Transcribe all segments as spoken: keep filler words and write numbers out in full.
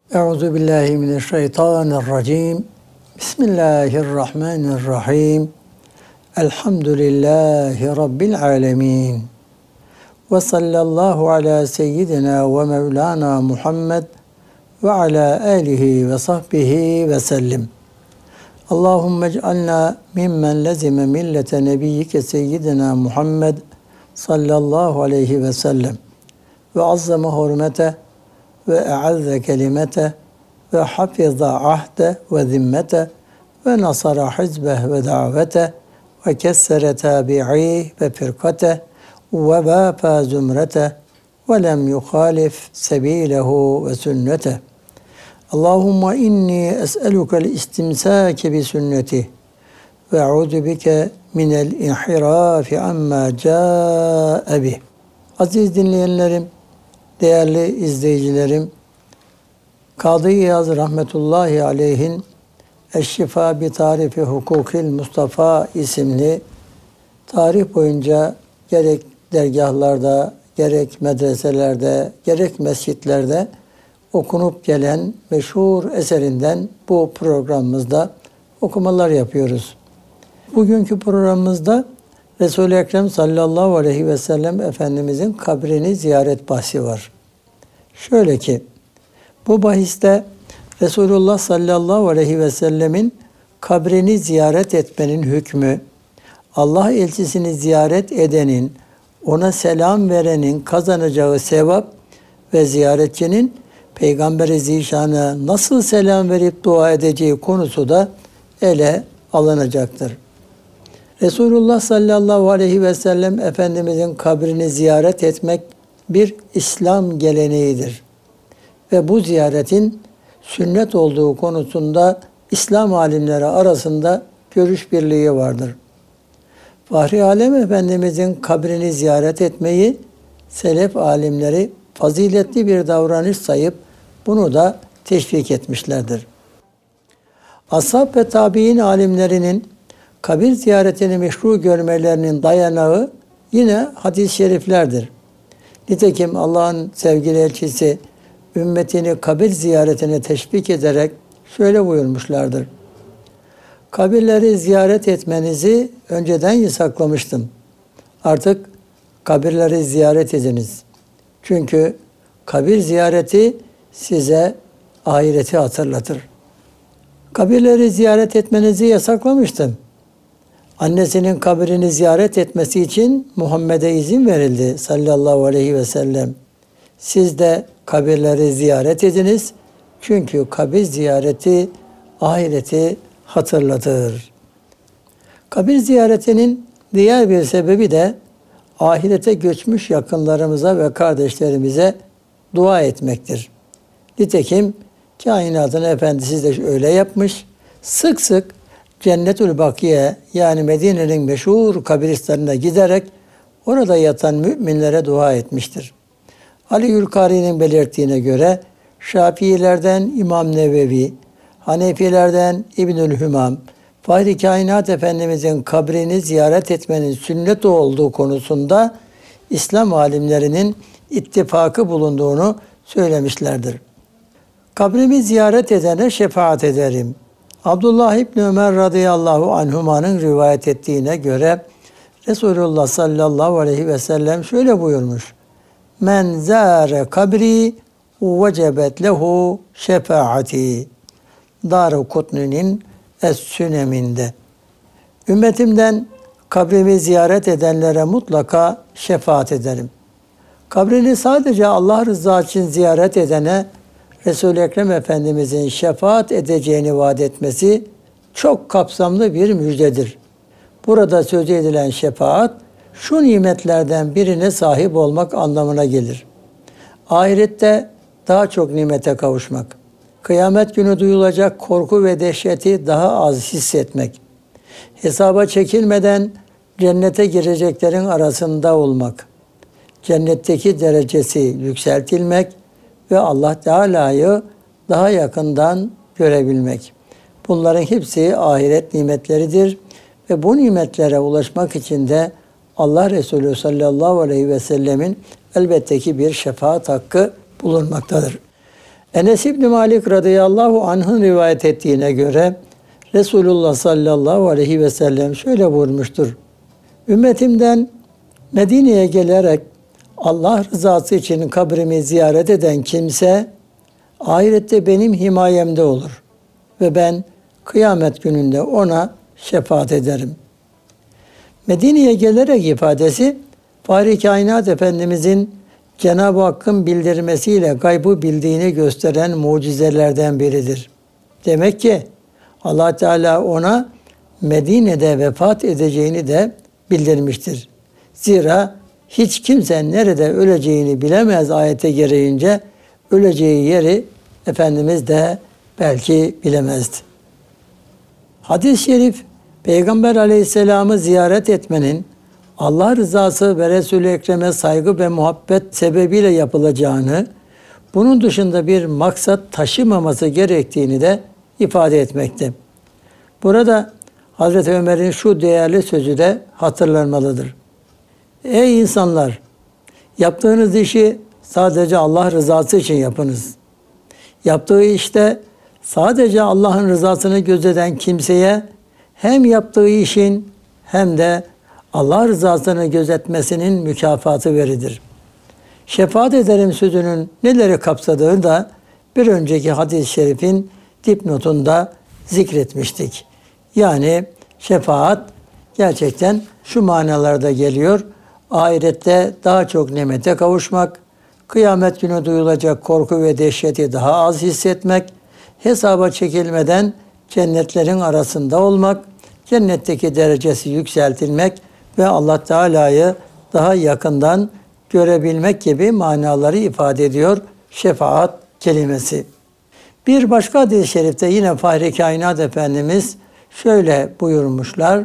Euzu billahi mineşşeytanirracim. Bismillahirrahmanirrahim. Elhamdülillahi Rabbil alemin. Ve sallallahu ala seyyidina ve mevlana Muhammed ve ala alihi ve sahbihi ve sellim. Allahümme ec'alna mimmen lezime millete nebiyyike seyyidina Muhammed sallallahu aleyhi ve sellem ve azzama hurmete ve e'azze kelimete ve hafiza ahde ve zimmete ve nasara hizbeh ve davete ve kessere tabi'i ve firkate ve bâfa zümrete ve lem yuhalif sebilehu ve sünnete. Allahümme inni es'elukel istimsâke bi sünneti ve e'udu bike minel inhirafi amma câe bih. Aziz dinleyenlerim, değerli izleyicilerim, Kadı İyaz rahmetullahi aleyhin Eşşifa bi Tarifi Hukukil Mustafa isimli tarih boyunca gerek dergahlarda, gerek medreselerde, gerek mescitlerde okunup gelen meşhur eserinden bu programımızda okumalar yapıyoruz. Bugünkü programımızda Resul-i Ekrem sallallahu aleyhi ve sellem Efendimizin kabrini ziyaret bahsi var. Şöyle ki, bu bahiste Resulullah sallallahu aleyhi ve sellemin kabrini ziyaret etmenin hükmü, Allah elçisini ziyaret edenin, ona selam verenin kazanacağı sevap ve ziyaretçinin Peygamber-i Zişan'a nasıl selam verip dua edeceği konusu da ele alınacaktır. Resulullah sallallahu aleyhi ve sellem Efendimizin kabrini ziyaret etmek bir İslam geleneğidir. Ve bu ziyaretin sünnet olduğu konusunda İslam alimleri arasında görüş birliği vardır. Fahri Alem Efendimizin kabrini ziyaret etmeyi selef alimleri faziletli bir davranış sayıp bunu da teşvik etmişlerdir. Ashab ve tabi'in alimlerinin kabir ziyaretini meşru görmelerinin dayanağı yine hadis-i şeriflerdir. Nitekim Allah'ın sevgili elçisi ümmetini kabir ziyaretine teşvik ederek şöyle buyurmuşlardır. Kabirleri ziyaret etmenizi önceden yasaklamıştım. Artık kabirleri ziyaret ediniz. Çünkü kabir ziyareti size ahireti hatırlatır. Kabirleri ziyaret etmenizi yasaklamıştım. Annesinin kabrini ziyaret etmesi için Muhammed'e izin verildi sallallahu aleyhi ve sellem. Siz de kabirleri ziyaret ediniz. Çünkü kabir ziyareti ahireti hatırlatır. Kabir ziyaretinin diğer bir sebebi de ahirete göçmüş yakınlarımıza ve kardeşlerimize dua etmektir. Nitekim kainatın efendisi de öyle yapmış. Sık sık Cennetül Bakiye yani Medine'nin meşhur kabristanına giderek orada yatan müminlere dua etmiştir. Ali Yülkari'nin belirttiğine göre Şafiilerden İmam Nevevi, Hanefilerden İbnül Hümam, Fahri Kainat Efendimizin kabrini ziyaret etmenin sünnet olduğu konusunda İslam alimlerinin ittifakı bulunduğunu söylemişlerdir. Kabrimi ziyaret edene şefaat ederim. Abdullah İbni Ömer radıyallahu anhuma'nın rivayet ettiğine göre Resulullah sallallahu aleyhi ve sellem şöyle buyurmuş. Men zâre kabri vecebet lehu şefaati. Darukutni'nin Es-Sünem'inde. Ümmetimden kabrimi ziyaret edenlere mutlaka şefaat ederim. Kabrini sadece Allah rızası için ziyaret edene Resul-i Ekrem Efendimizin şefaat edeceğini vaat etmesi çok kapsamlı bir müjdedir. Burada söz edilen şefaat, şu nimetlerden birine sahip olmak anlamına gelir. Ahirette daha çok nimete kavuşmak, kıyamet günü duyulacak korku ve dehşeti daha az hissetmek, hesaba çekilmeden cennete gireceklerin arasında olmak, cennetteki derecesi yükseltilmek ve Allah Teala'yı daha yakından görebilmek. Bunların hepsi ahiret nimetleridir ve bu nimetlere ulaşmak için de Allah Resulü sallallahu aleyhi ve sellemin elbette ki bir şefaat hakkı bulunmaktadır. Enes İbni Malik radıyallahu anh'ın rivayet ettiğine göre Resulullah sallallahu aleyhi ve sellem şöyle buyurmuştur. Ümmetimden Medine'ye gelerek Allah rızası için kabrimi ziyaret eden kimse ahirette benim himayemde olur ve ben kıyamet gününde ona şefaat ederim. Medine'ye gelerek ifadesi Fahri Kainat Efendimizin Cenab-ı Hakk'ın bildirmesiyle gaybı bildiğini gösteren mucizelerden biridir. Demek ki Allah Teala ona Medine'de vefat edeceğini de bildirmiştir. Zira hiç kimse nerede öleceğini bilemez ayete gereğince öleceği yeri Efendimiz de belki bilemezdi. Hadis-i şerif Peygamber Aleyhisselam'ı ziyaret etmenin Allah rızası ve Resul-i Ekrem'e saygı ve muhabbet sebebiyle yapılacağını, bunun dışında bir maksat taşımaması gerektiğini de ifade etmekte. Burada Hazreti Ömer'in şu değerli sözü de hatırlanmalıdır. Ey insanlar! Yaptığınız işi sadece Allah rızası için yapınız. Yaptığı işte sadece Allah'ın rızasını gözeten kimseye hem yaptığı işin hem de Allah rızasını gözetmesinin mükafatı verilir. Şefaat ederim sözünün neleri kapsadığını da bir önceki hadis-i şerifin dipnotunda zikretmiştik. Yani şefaat gerçekten şu manalarda geliyor. Ahirette daha çok nimete kavuşmak, kıyamet günü duyulacak korku ve dehşeti daha az hissetmek, hesaba çekilmeden cennetlerin arasında olmak, cennetteki derecesi yükseltilmek ve Allah Teala'yı daha yakından görebilmek gibi manaları ifade ediyor şefaat kelimesi. Bir başka hadis-i şerifte yine Fahri Kainat Efendimiz şöyle buyurmuşlar.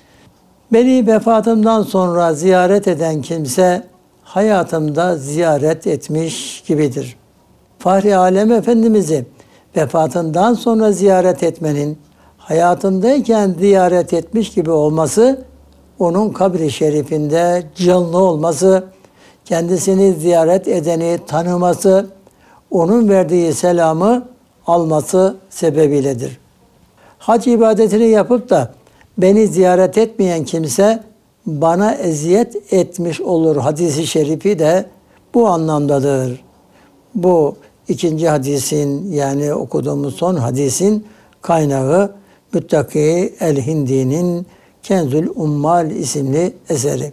Beni vefatımdan sonra ziyaret eden kimse hayatımda ziyaret etmiş gibidir. Fahri Alem Efendimiz'i vefatından sonra ziyaret etmenin hayatındayken ziyaret etmiş gibi olması, onun kabri şerifinde canlı olması, kendisini ziyaret edeni tanıması, onun verdiği selamı alması sebebiyledir. Hac ibadetini yapıp da beni ziyaret etmeyen kimse bana eziyet etmiş olur hadisi şerifi de bu anlamdadır. Bu ikinci hadisin, yani okuduğumuz son hadisin kaynağı Müttaki el-Hindi'nin Kenzül Ummal isimli eseri.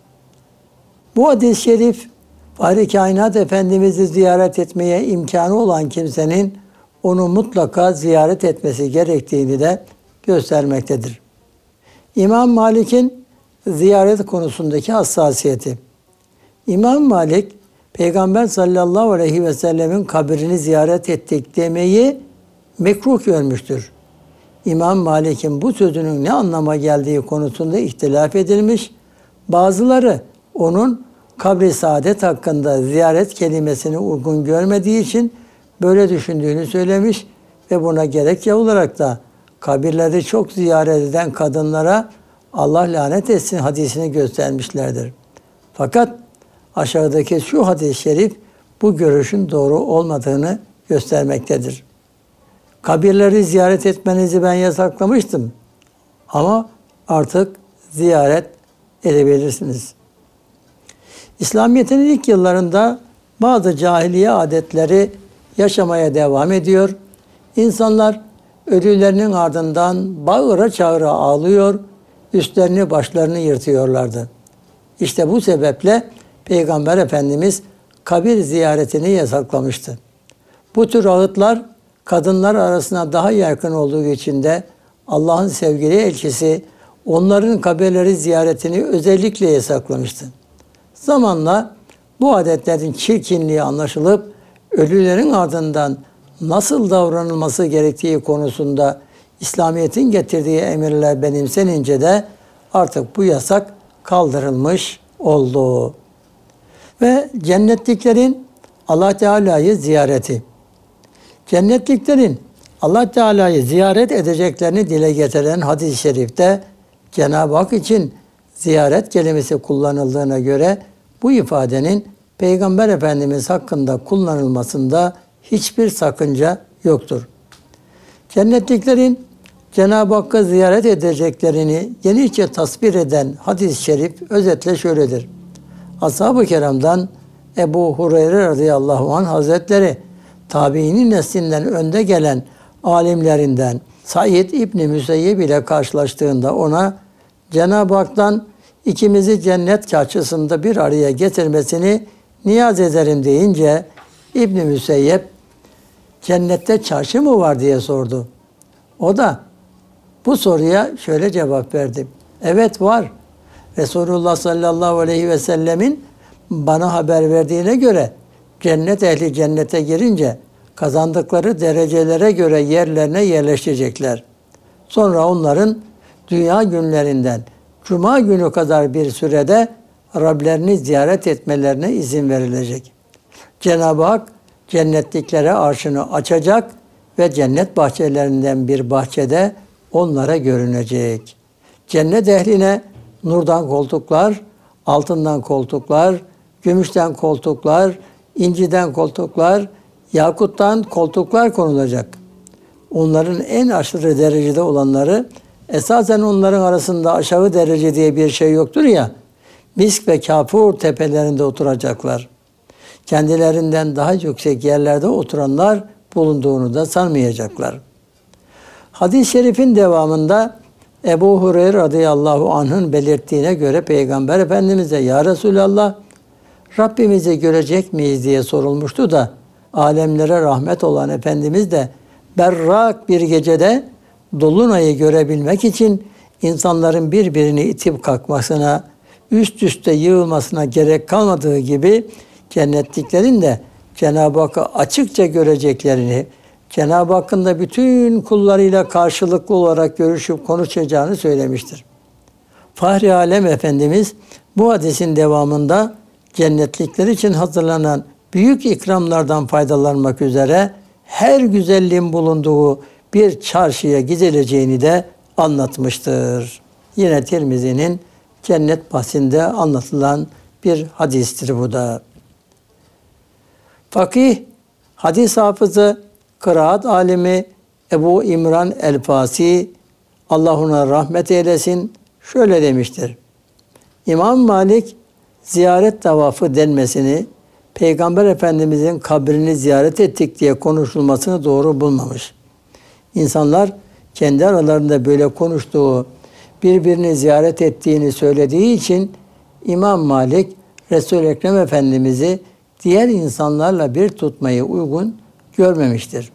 Bu hadis-i şerif Fahri Kainat Efendimiz'i ziyaret etmeye imkanı olan kimsenin onu mutlaka ziyaret etmesi gerektiğini de göstermektedir. İmam Malik'in ziyaret konusundaki hassasiyeti. İmam Malik, Peygamber sallallahu aleyhi ve sellemin kabrini ziyaret ettik demeyi mekruh görmüştür. İmam Malik'in bu sözünün ne anlama geldiği konusunda ihtilaf edilmiş. Bazıları onun kabri saadet hakkında ziyaret kelimesini uygun görmediği için böyle düşündüğünü söylemiş ve buna gerekçe olarak da kabirleri çok ziyaret eden kadınlara Allah lanet etsin hadisini göstermişlerdir. Fakat aşağıdaki şu hadis-i şerif bu görüşün doğru olmadığını göstermektedir. Kabirleri ziyaret etmenizi ben yasaklamıştım ama artık ziyaret edebilirsiniz. İslamiyet'in ilk yıllarında bazı cahiliye adetleri yaşamaya devam ediyor. İnsanlar ölülerinin ardından bağıra çağıra ağlıyor, üstlerini başlarını yırtıyorlardı. İşte bu sebeple Peygamber Efendimiz kabir ziyaretini yasaklamıştı. Bu tür ağıtlar kadınlar arasına daha yakın olduğu için de Allah'ın sevgili elçisi onların kabirleri ziyaretini özellikle yasaklamıştı. Zamanla bu adetlerin çirkinliği anlaşılıp ölülerin ardından nasıl davranılması gerektiği konusunda İslamiyet'in getirdiği emirler benimsenince de artık bu yasak kaldırılmış oldu. Ve cennetliklerin Allah Teala'yı ziyareti. Cennetliklerin Allah Teala'yı ziyaret edeceklerini dile getiren hadis-i şerifte Cenab-ı Hak için ziyaret kelimesi kullanıldığına göre bu ifadenin Peygamber Efendimiz hakkında kullanılmasında hiçbir sakınca yoktur. Cennetliklerin Cenab-ı Hakk'ı ziyaret edeceklerini genişçe tasvir eden hadis-i şerif özetle şöyledir. Ashab-ı kiramdan Ebu Hureyre radıyallahu anh hazretleri, tabiinin neslinden önde gelen alimlerinden Said İbni Müseyyib ile karşılaştığında ona Cenab-ı Hak'tan ikimizi cennet çarşısında bir araya getirmesini niyaz ederim deyince İbni Müseyyib cennette çarşı mı var diye sordu. O da bu soruya şöyle cevap verdi. Evet var. Resulullah sallallahu aleyhi ve sellemin bana haber verdiğine göre cennet ehli cennete girince kazandıkları derecelere göre yerlerine yerleşecekler. Sonra onların dünya günlerinden cuma günü kadar bir sürede Rablerini ziyaret etmelerine izin verilecek. Cenab-ı Hak cennetliklere arşını açacak ve cennet bahçelerinden bir bahçede onlara görünecek. Cennet ehline nurdan koltuklar, altından koltuklar, gümüşten koltuklar, inciden koltuklar, yakuttan koltuklar konulacak. Onların en aşırı derecede olanları, esasen onların arasında aşağı derece diye bir şey yoktur ya, misk ve kafur tepelerinde oturacaklar. Kendilerinden daha yüksek yerlerde oturanlar bulunduğunu da sanmayacaklar. Hadis-i şerifin devamında Ebu Hureyre radıyallahu anh'ın belirttiğine göre Peygamber Efendimiz'e "Ya Resulallah, Rabbimizi görecek miyiz?" diye sorulmuştu da alemlere rahmet olan Efendimiz de berrak bir gecede dolunayı görebilmek için insanların birbirini itip kalkmasına, üst üste yığılmasına gerek kalmadığı gibi cennetliklerin de Cenab-ı Hakk'ı açıkça göreceklerini, Cenab-ı Hakk'ın da bütün kullarıyla karşılıklı olarak görüşüp konuşacağını söylemiştir. Fahri Alem Efendimiz bu hadisin devamında cennetlikler için hazırlanan büyük ikramlardan faydalanmak üzere her güzelliğin bulunduğu bir çarşıya gidileceğini de anlatmıştır. Yine Tirmizi'nin cennet bahsinde anlatılan bir hadistir bu da. Fakih, hadis hafızı, kıraat alimi Ebu İmran el-Fasi, Allah ona rahmet eylesin, şöyle demiştir. İmam Malik, ziyaret tavafı denmesini, Peygamber Efendimizin kabrini ziyaret ettik diye konuşulmasını doğru bulmamış. İnsanlar kendi aralarında böyle konuştuğu, birbirini ziyaret ettiğini söylediği için İmam Malik, Resul-i Ekrem Efendimiz'i diğer insanlarla bir tutmayı uygun görmemiştir.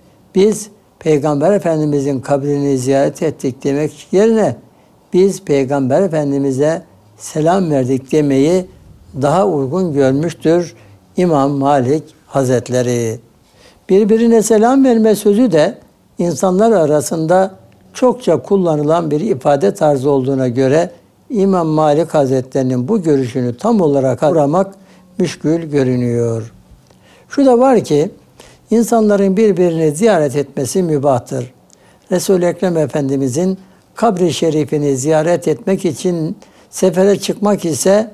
Biz Peygamber Efendimizin kabrini ziyaret ettik demek yerine biz Peygamber Efendimiz'e selam verdik demeyi daha uygun görmüştür İmam Malik Hazretleri. Birbirine selam verme sözü de insanlar arasında çokça kullanılan bir ifade tarzı olduğuna göre İmam Malik Hazretleri'nin bu görüşünü tam olarak kavramak müşkül görünüyor. Şu da var ki insanların birbirini ziyaret etmesi mübahtır. Resul-i Ekrem Efendimizin kabri şerifini ziyaret etmek için sefere çıkmak ise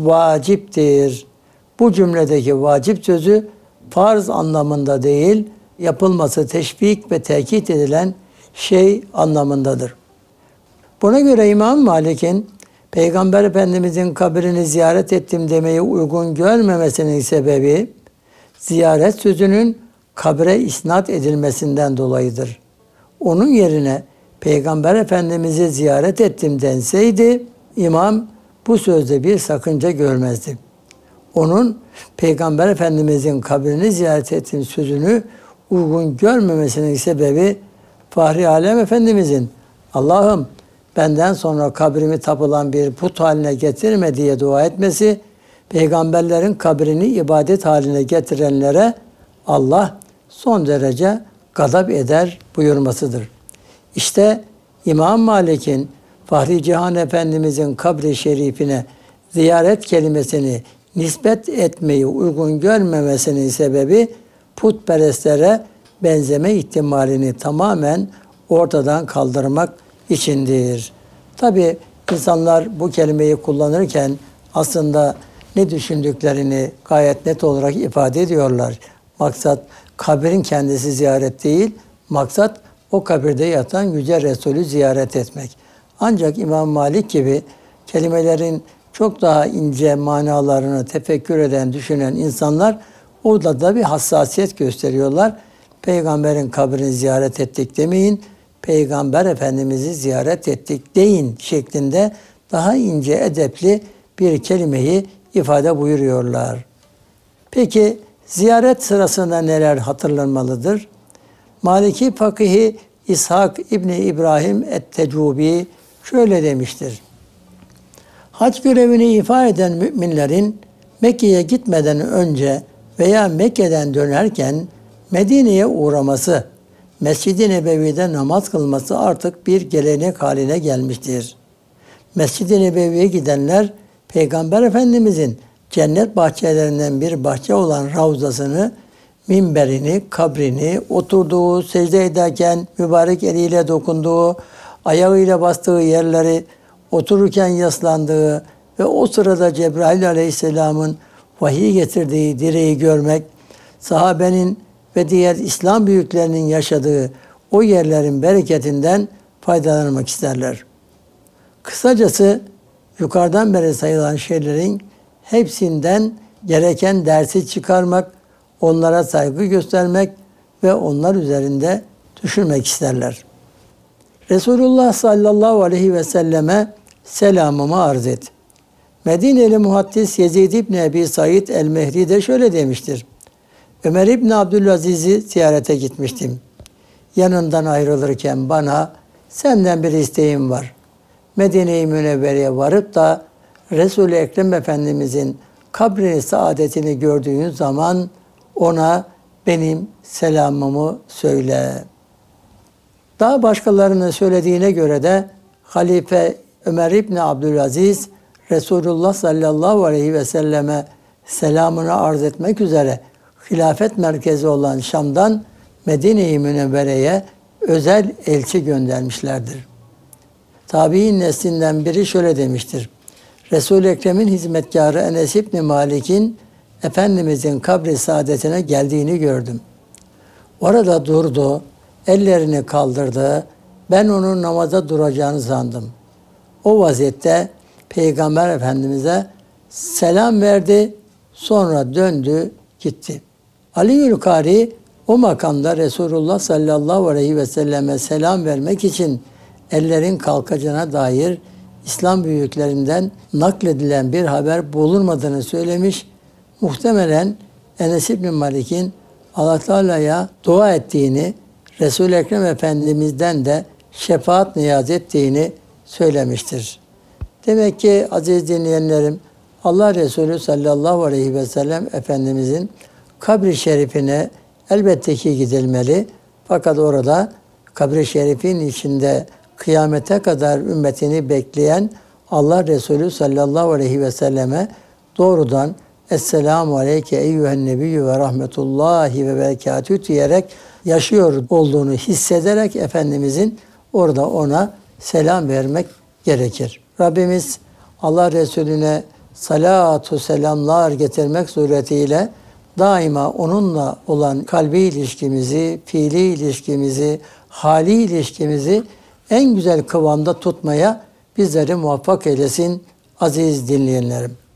vaciptir. Bu cümledeki vacip sözü farz anlamında değil, yapılması teşvik ve tekit edilen şey anlamındadır. Buna göre İmam Malik'in Peygamber Efendimizin kabrini ziyaret ettim demeyi uygun görmemesinin sebebi ziyaret sözünün kabre isnat edilmesinden dolayıdır. Onun yerine Peygamber Efendimiz'i ziyaret ettim denseydi imam bu sözde bir sakınca görmezdi. Onun Peygamber Efendimizin kabrini ziyaret ettim sözünü uygun görmemesinin sebebi Fahri Alem Efendimizin Allah'ım benden sonra kabrimi tapılan bir put haline getirme diye dua etmesi, peygamberlerin kabrini ibadet haline getirenlere Allah son derece gadap eder buyurmasıdır. İşte İmam Malik'in Fahri Cihan Efendimizin kabri şerifine ziyaret kelimesini nispet etmeyi uygun görmemesinin sebebi putperestlere benzeme ihtimalini tamamen ortadan kaldırmak içindir. Tabi insanlar bu kelimeyi kullanırken aslında ne düşündüklerini gayet net olarak ifade ediyorlar. Maksat Kabrin kendisi ziyaret değil, maksat o kabirde yatan Yüce Resulü ziyaret etmek. Ancak İmam Malik gibi kelimelerin çok daha ince manalarını tefekkür eden, düşünen insanlar orada da bir hassasiyet gösteriyorlar. Peygamberin kabrini ziyaret ettik demeyin, Peygamber Efendimiz'i ziyaret ettik deyin şeklinde daha ince edepli bir kelimeyi ifade buyuruyorlar. Peki ziyaret sırasında neler hatırlanmalıdır? Maliki fakihi İshak İbni İbrahim et-Tecubi şöyle demiştir. Hac görevini ifa eden müminlerin Mekke'ye gitmeden önce veya Mekke'den dönerken Medine'ye uğraması, Mescid-i Nebevi'de namaz kılması artık bir gelenek haline gelmiştir. Mescid-i Nebevi'ye gidenler Peygamber Efendimizin cennet bahçelerinden bir bahçe olan Ravzasını, minberini, kabrini, oturduğu, secde ederken mübarek eliyle dokunduğu, ayağıyla bastığı yerleri, otururken yaslandığı ve o sırada Cebrail Aleyhisselam'ın vahiy getirdiği direği görmek, sahabenin ve diğer İslam büyüklerinin yaşadığı o yerlerin bereketinden faydalanmak isterler. Kısacası yukarıdan beri sayılan şeylerin hepsinden gereken dersi çıkarmak, onlara saygı göstermek ve onlar üzerinde düşünmek isterler. Resulullah sallallahu aleyhi ve selleme selamımı arz et. Medineli muhaddis Yezid İbni Ebi Said el-Mehdi de şöyle demiştir. Ömer İbni Abdülaziz'i ziyarete gitmiştim. Yanından ayrılırken bana senden bir isteğim var. Medine-i Münevvere'ye varıp da Resul-i Ekrem Efendimizin kabrini saadetini gördüğün zaman ona benim selamımı söyle. Daha başkalarının söylediğine göre de Halife Ömer İbni Abdülaziz Resulullah sallallahu aleyhi ve selleme selamını arz etmek üzere hilafet merkezi olan Şam'dan Medine-i Münevvere'ye özel elçi göndermişlerdir. Tabi'in neslinden biri şöyle demiştir. Resul-i Ekrem'in hizmetkarı Enes İbni Malik'in Efendimizin kabri saadetine geldiğini gördüm. Orada durdu, ellerini kaldırdı, ben onun namaza duracağını sandım. O vaziyette Peygamber Efendimiz'e selam verdi, sonra döndü, gitti. Ali Yülkari o makamda Resulullah sallallahu aleyhi ve selleme selam vermek için ellerin kalkacağına dair İslam büyüklerinden nakledilen bir haber bulunmadığını söylemiş. Muhtemelen Enes İbni Malik'in Allah Teala'ya dua ettiğini, Resul-i Ekrem Efendimiz'den de şefaat niyaz ettiğini söylemiştir. Demek ki aziz dinleyenlerim, Allah Resulü sallallahu aleyhi ve sellem Efendimizin kabri şerifine elbette ki gidilmeli. Fakat orada kabri şerifin içinde kıyamete kadar ümmetini bekleyen Allah Resulü sallallahu aleyhi ve selleme doğrudan Esselamu aleyke eyyühen nebiyyü ve rahmetullahi ve berekatüh diyerek yaşıyor olduğunu hissederek Efendimizin orada ona selam vermek gerekir. Rabbimiz Allah Resulüne salatu selamlar getirmek suretiyle daima onunla olan kalbi ilişkimizi, fiili ilişkimizi, hali ilişkimizi en güzel kıvamda tutmaya bizleri muvaffak eylesin aziz dinleyenlerim.